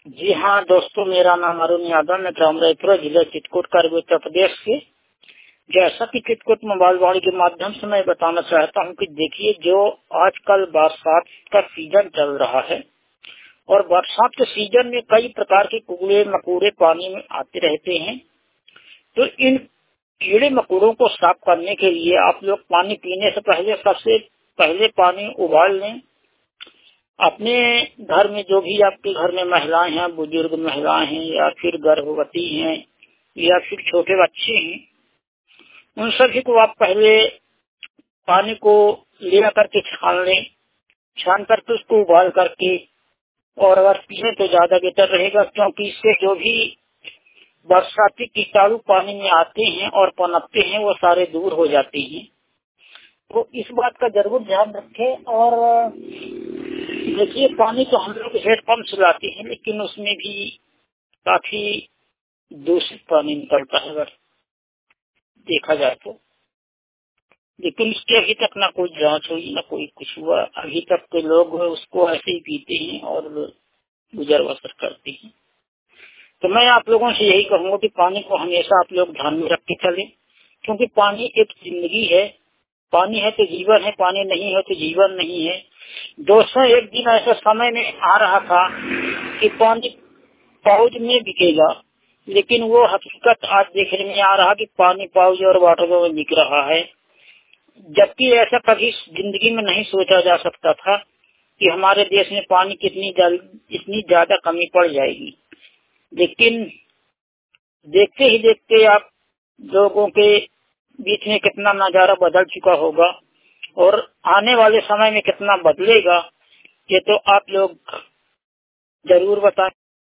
जी हाँ दोस्तों, मेरा नाम अरुण यादव, मैं ग्राम रायपुरा जिला चित्रकूट का उत्तर प्रदेश से। जैसा कि चित्रकूट मोबाइल वाणी के माध्यम से मैं बताना चाहता हूँ कि देखिए, जो आजकल बरसात का सीजन चल रहा है और बरसात के सीजन में कई प्रकार के कीड़े मकोड़े पानी में आते रहते हैं। तो इन कीड़े मकोड़ों को साफ करने के लिए आप लोग पानी पीने से पहले सबसे पहले पानी उबाल लें। अपने घर में जो भी आपके घर में महिलाएं हैं, बुजुर्ग महिलाएं हैं या फिर गर्भवती हैं या फिर छोटे बच्चे हैं, उन सभी को आप पहले पानी को ले करके छान लें। छान करके उसको उबाल करके और अगर पिए तो ज्यादा बेहतर रहेगा, क्योंकि इससे जो भी बरसाती कीटाणु पानी में आते हैं और पनपते हैं वो सारे दूर हो जाते हैं। तो इस बात का जरूर ध्यान रखें। और देखिए, पानी तो हम लोग हेडपंप से लाते हैं, लेकिन उसमें भी काफी दूषित पानी निकलता है अगर देखा जाए तो। लेकिन इसकी अभी तक ना कोई जांच हुई, ना कोई कुछ हुआ। अभी तक के लोग उसको ऐसे ही पीते हैं और गुजर बसर करते हैं। तो मैं आप लोगों से यही कहूंगा कि पानी को हमेशा आप लोग ध्यान में रख के चलें, क्योंकि पानी एक जिंदगी है। पानी है तो जीवन है, पानी नहीं है तो जीवन नहीं है। दोस्तों, एक दिन ऐसा समय में आ रहा था कि पानी पाउच में बिकेगा, लेकिन वो हकीकत आज देखने में आ रहा कि पानी पाउच और वाटर में बिक रहा है। जबकि ऐसा कभी जिंदगी में नहीं सोचा जा सकता था कि हमारे देश में पानी इतनी ज्यादा कमी पड़ जाएगी। लेकिन देखते ही देखते आप लोगों के बीच में कितना नजारा बदल चुका होगा और आने वाले समय में कितना बदलेगा, ये तो आप लोग जरूर बताएं।